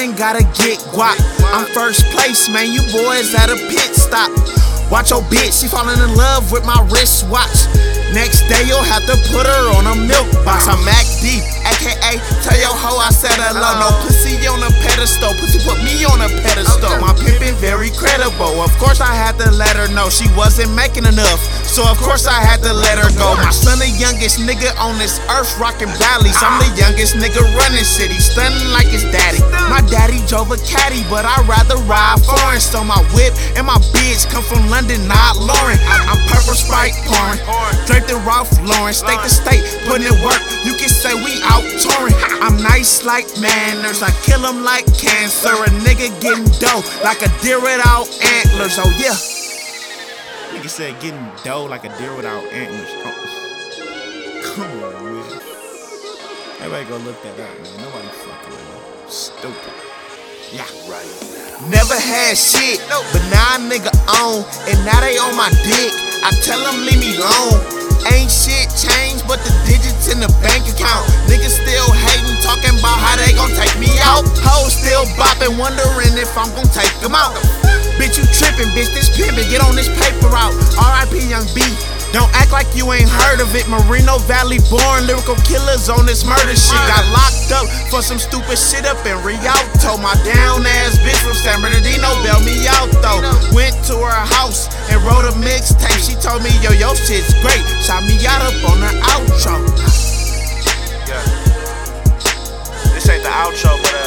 ain't gotta get guap. I'm first place, man, you boys at a pit stop. Watch your bitch, she falling in love with my wristwatch. Next day you'll have to put her on a milk box. I'm Mac D, aka tell your hoe I said hello. No pussy on a pedestal, pussy put me on a pedestal. My pimpin' very credible, of course I had to let her know she wasn't making enough, so of course I had to let her go. My son the youngest nigga on this earth rockin' valleys. I'm the youngest nigga running city, stunning like his daddy. My daddy drove a caddy, but I'd rather ride foreign. So my whip and my bitch come from London, not Lauren. I'm purple Sprite pouring, draped in Ralph Lauren, state to state, putting in work. You can say we out touring. I'm nice like manners, I kill them like cancer. A nigga getting dough like a deer without antlers. Oh yeah. Nigga said getting dough like a deer without antlers. Oh. Come on, man. Everybody go look that up, man. Nobody fucking with me. Stupid. Yeah, right. Never had shit, but now a nigga on, and now they on my dick. I tell them leave me alone. Ain't shit changed but the digits in the bank account. Niggas still hating, talking about how they gon' take me out. Hoes still bopping, wondering if I'm gon' take them out. Bitch, you trippin', bitch, this pimpin', get on this paper route. R.I.P. Young B. Don't act like you ain't heard of it. Moreno Valley born, lyrical killers on this murder shit. Got locked up for some stupid shit up in Rialto. My down ass bitch from San Bernardino bailed me out though. Went to her house and wrote a mixtape. She told me, yo, your shit's great. Shot me out up on the outro. Yeah. This ain't the outro, but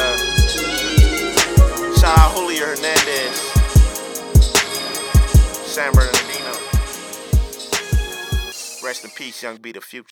shout out Julio Hernandez, San Bernardino. Rest in peace, Young B, the future.